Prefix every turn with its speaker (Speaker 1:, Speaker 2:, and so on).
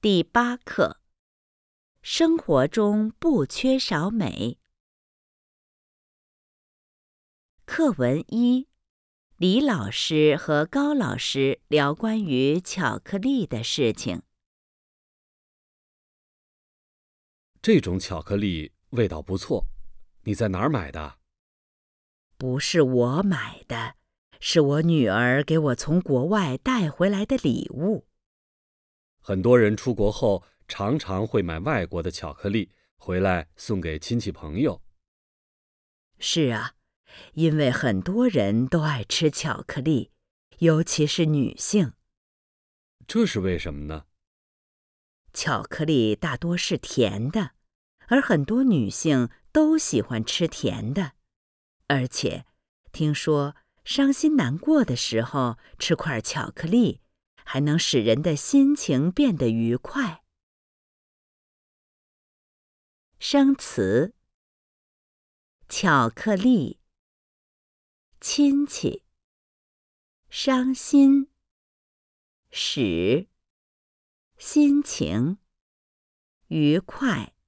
Speaker 1: 第8课：生活中不缺少美。课文1：李老师和高老师聊关于巧克力的事情。
Speaker 2: 这种巧克力味道不错，你在哪儿买的？
Speaker 1: 不是我买的，是我女儿给我从国外带回来的礼物。
Speaker 2: 很多人出国后常常会买外国的巧克力回来送给亲戚朋友。
Speaker 1: 是啊，因为很多人都爱吃巧克力，尤其是女性。
Speaker 2: 这是为什么呢？
Speaker 1: 巧克力大多是甜的，而很多女性都喜欢吃甜的。而且，听说伤心难过的时候吃块巧克力，还能使人的心情变得愉快。生词：巧克力、亲戚、伤心、使、心情、愉快。